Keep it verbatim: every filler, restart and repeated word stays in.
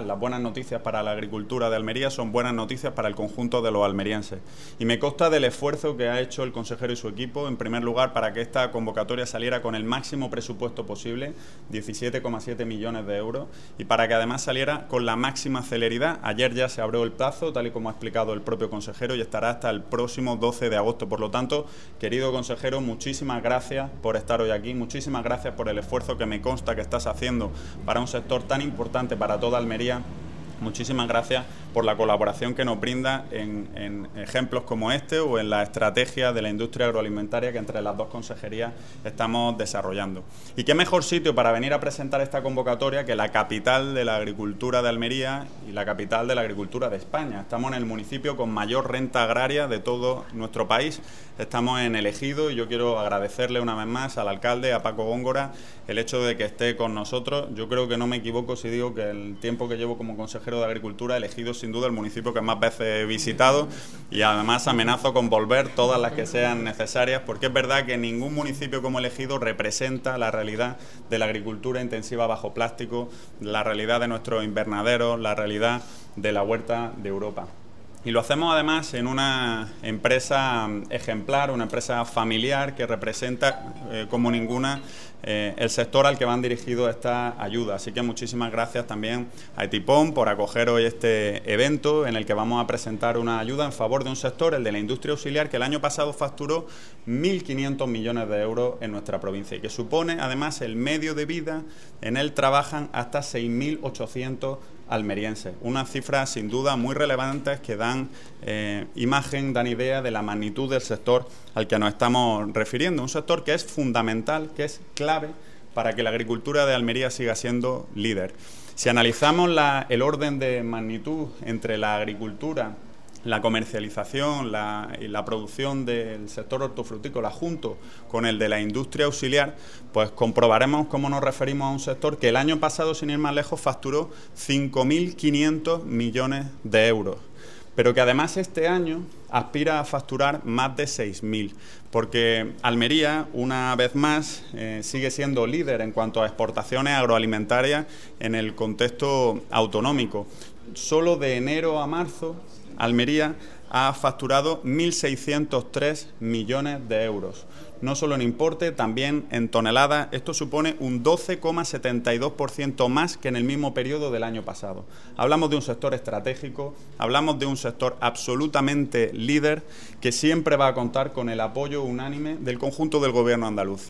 las buenas noticias para la agricultura de Almería son buenas noticias para el conjunto de los almerienses. Y me consta del esfuerzo que ha hecho el consejero y su equipo, en primer lugar, para que esta convocatoria saliera con el máximo presupuesto posible, diecisiete coma siete millones de euros, y para que además saliera con la máxima celeridad. Ayer ya se abrió el plazo, tal y como ha explicado el propio consejero, y estará hasta el próximo doce de agosto. Por lo tanto, querido consejero, muchísimas gracias por estar hoy aquí, muchísimas gracias por el esfuerzo que me consta que estás haciendo para un sector tan importante para toda Almería. Muchísimas gracias por la colaboración que nos brinda en, en ejemplos como este o en la estrategia de la industria agroalimentaria que entre las dos consejerías estamos desarrollando. Y qué mejor sitio para venir a presentar esta convocatoria que la capital de la agricultura de Almería y la capital de la agricultura de España. Estamos en el municipio con mayor renta agraria de todo nuestro país. Estamos en el Ejido y yo quiero agradecerle una vez más al alcalde, a Paco Góngora, el hecho de que esté con nosotros. Yo creo que no me equivoco si digo que el tiempo que llevo como consejero de Agricultura, el Ejido es sin duda el municipio que más veces he visitado, y además amenazo con volver todas las que sean necesarias, porque es verdad que ningún municipio como el Ejido representa la realidad de la agricultura intensiva bajo plástico, la realidad de nuestros invernaderos, la realidad de la huerta de Europa. Y lo hacemos además en una empresa ejemplar, una empresa familiar que representa eh, como ninguna eh, el sector al que van dirigidos estas ayudas. Así que muchísimas gracias también a Etipón por acoger hoy este evento en el que vamos a presentar una ayuda en favor de un sector, el de la industria auxiliar, que el año pasado facturó mil quinientos millones de euros en nuestra provincia y que supone además el medio de vida. En él trabajan hasta seis mil ochocientos almerienses, unas cifras sin duda muy relevantes que dan eh, imagen, dan idea de la magnitud del sector al que nos estamos refiriendo, un sector que es fundamental, que es clave para que la agricultura de Almería siga siendo líder. Si analizamos la, el orden de magnitud entre la agricultura, la comercialización la, y la producción del sector hortofrutícola junto con el de la industria auxiliar, pues comprobaremos cómo nos referimos a un sector que el año pasado, sin ir más lejos, facturó cinco mil quinientos millones de euros, pero que además este año aspira a facturar más de seis mil, porque Almería, una vez más, eh, sigue siendo líder en cuanto a exportaciones agroalimentarias en el contexto autonómico. Solo de enero a marzo, Almería ha facturado mil seiscientos tres millones de euros, no solo en importe, también en toneladas. Esto supone un doce coma setenta y dos por ciento más que en el mismo periodo del año pasado. Hablamos de un sector estratégico, hablamos de un sector absolutamente líder que siempre va a contar con el apoyo unánime del conjunto del Gobierno andaluz.